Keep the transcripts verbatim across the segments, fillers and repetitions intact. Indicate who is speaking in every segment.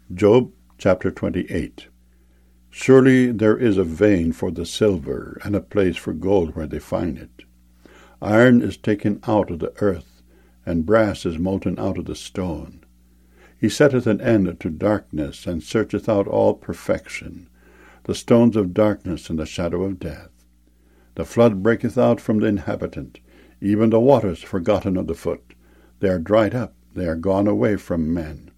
Speaker 1: Job chapter twenty-eight. Surely there is a vein for the silver, and a place for gold where they find it. Iron is taken out of the earth, and brass is molten out of the stone. He setteth an end to darkness, and searcheth out all perfection, the stones of darkness and the shadow of death. The flood breaketh out from the inhabitant, even the waters forgotten of the foot. They are dried up, they are gone away from men.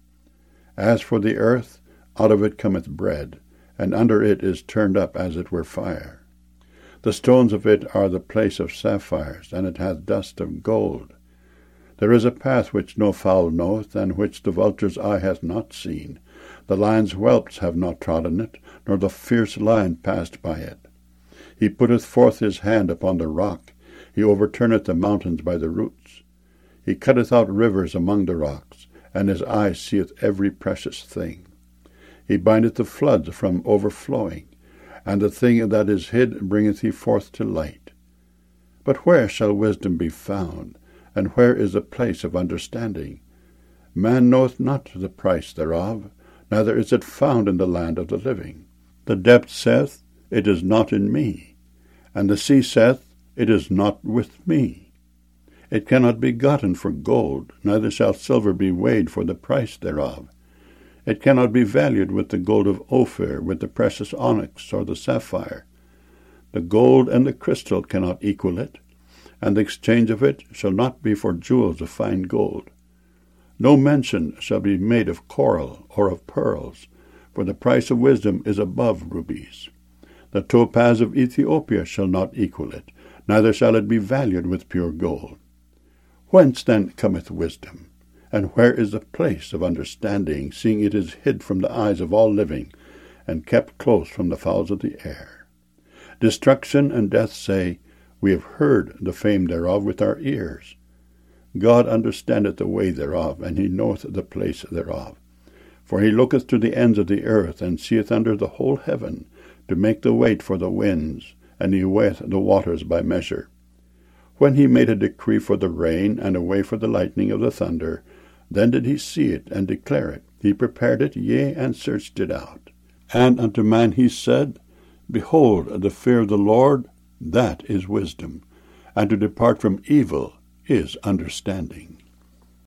Speaker 1: As for the earth, out of it cometh bread, and under it is turned up as it were fire. The stones of it are the place of sapphires, and it hath dust of gold. There is a path which no fowl knoweth, and which the vulture's eye hath not seen. The lion's whelps have not trodden it, nor the fierce lion passed by it. He putteth forth his hand upon the rock, he overturneth the mountains by the roots. He cutteth out rivers among the rocks, and his eye seeth every precious thing. He bindeth the floods from overflowing, and the thing that is hid bringeth he forth to light. But where shall wisdom be found, and where is the place of understanding? Man knoweth not the price thereof, neither is it found in the land of the living. The depth saith, It is not in me, and the sea saith, It is not with me. It cannot be gotten for gold, neither shall silver be weighed for the price thereof. It cannot be valued with the gold of Ophir, with the precious onyx or the sapphire. The gold and the crystal cannot equal it, and the exchange of it shall not be for jewels of fine gold. No mention shall be made of coral or of pearls, for the price of wisdom is above rubies. The topaz of Ethiopia shall not equal it, neither shall it be valued with pure gold. Whence then cometh wisdom? And where is the place of understanding, seeing it is hid from the eyes of all living, and kept close from the fowls of the air? Destruction and death say, We have heard the fame thereof with our ears. God understandeth the way thereof, and he knoweth the place thereof. For he looketh to the ends of the earth, and seeth under the whole heaven, to make the weight for the winds, and he weigheth the waters by measure. When he made a decree for the rain, and a way for the lightning of the thunder, then did he see it, and declare it. He prepared it, yea, and searched it out. And unto man he said, Behold, the fear of the Lord, that is wisdom, and to depart from evil is understanding.